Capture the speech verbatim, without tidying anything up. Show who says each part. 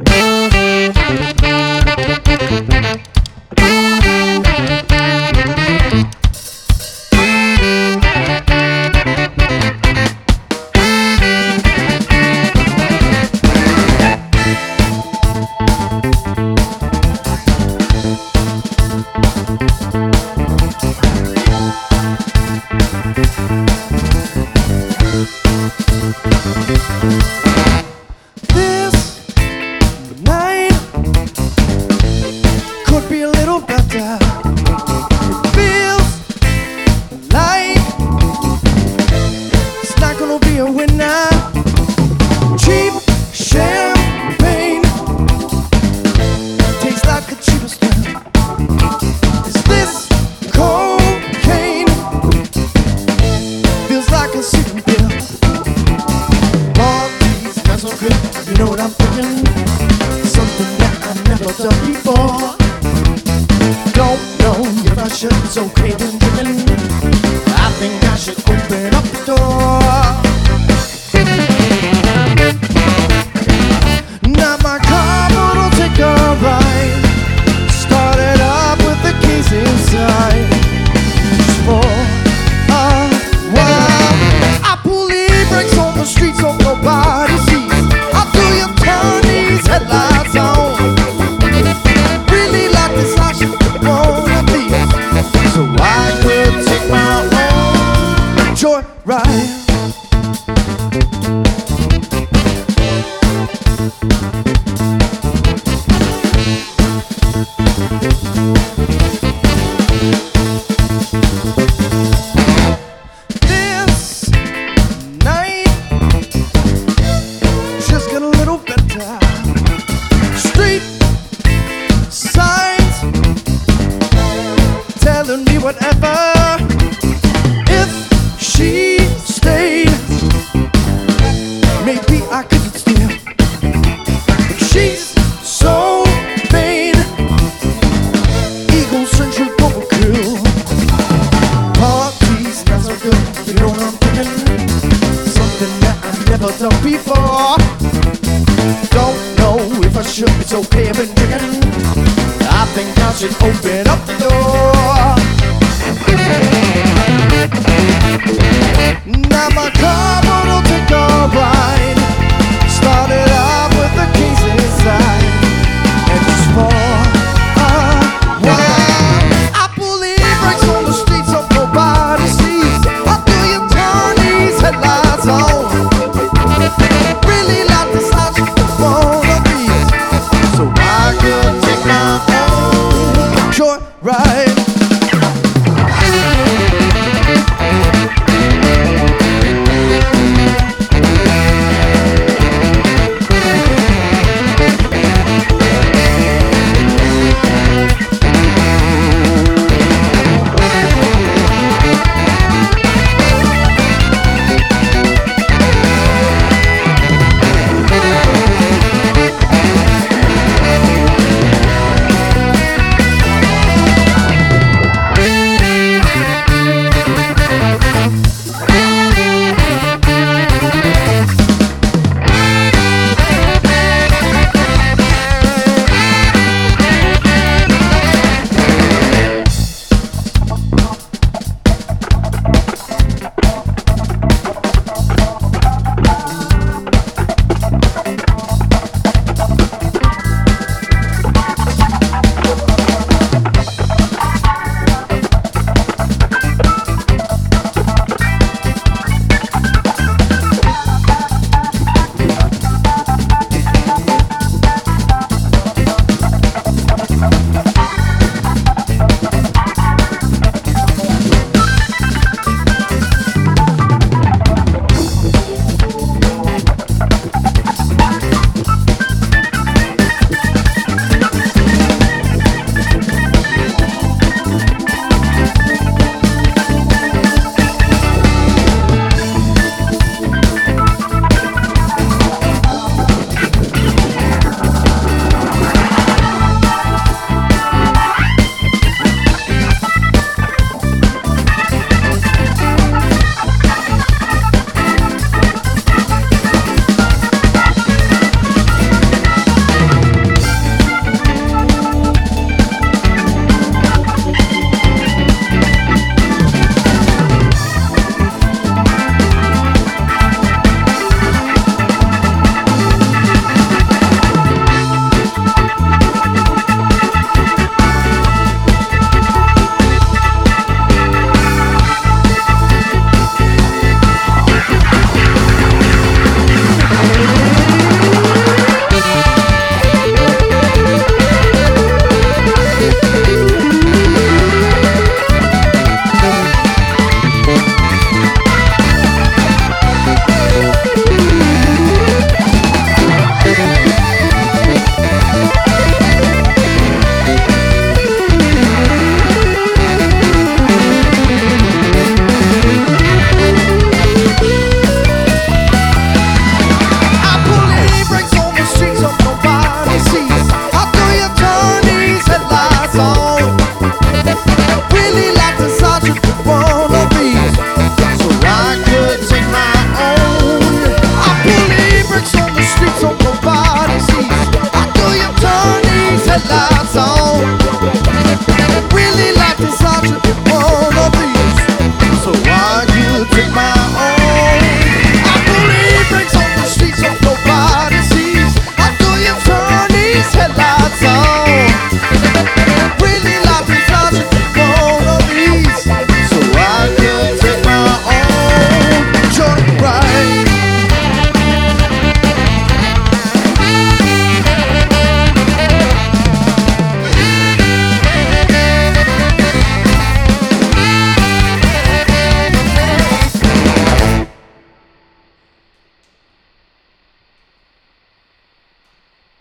Speaker 1: Could be a little better. It feels like it's not gonna be a winner. Cheap champagne tastes like a cheapest thing. Is this cocaine? Feels like a secret pill. All these not so good. You know what I'm thinking? Something that I've never done before. Don't know if I should, it's okay when drinking. I think I should open up the door. Not my car, but I'll take a ride. Started up with the keys inside. Just for a while. I pull the brakes on the streets so nobody sees. How do you turn these headlights on? Really like this life. So I could take my own joyride. This night just got a little better. Street signs telling me whatever. If she stayed, maybe I could steal. But she's so vain, egocentric, overkill. Parties not so good, you know what I'm thinking? Something that I've never done before. Don't know if I should, it's okay if I'm drinking. I think I should open up the door.